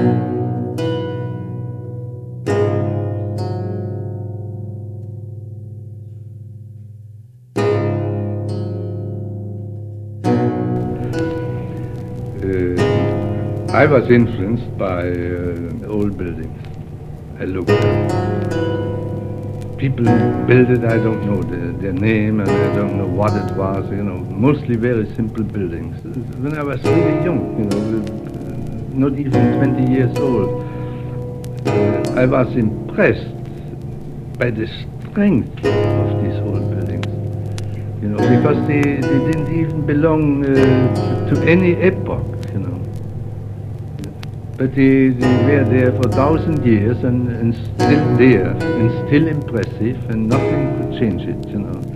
I was influenced by old buildings. I looked at people built it, I don't know their name, and I don't know what it was, mostly very simple buildings. When I was really young, not even 20 years old, I was impressed by the strength of these old buildings, because they didn't even belong to any epoch, But they were there for 1,000 years and still there and still impressive, and nothing could change it,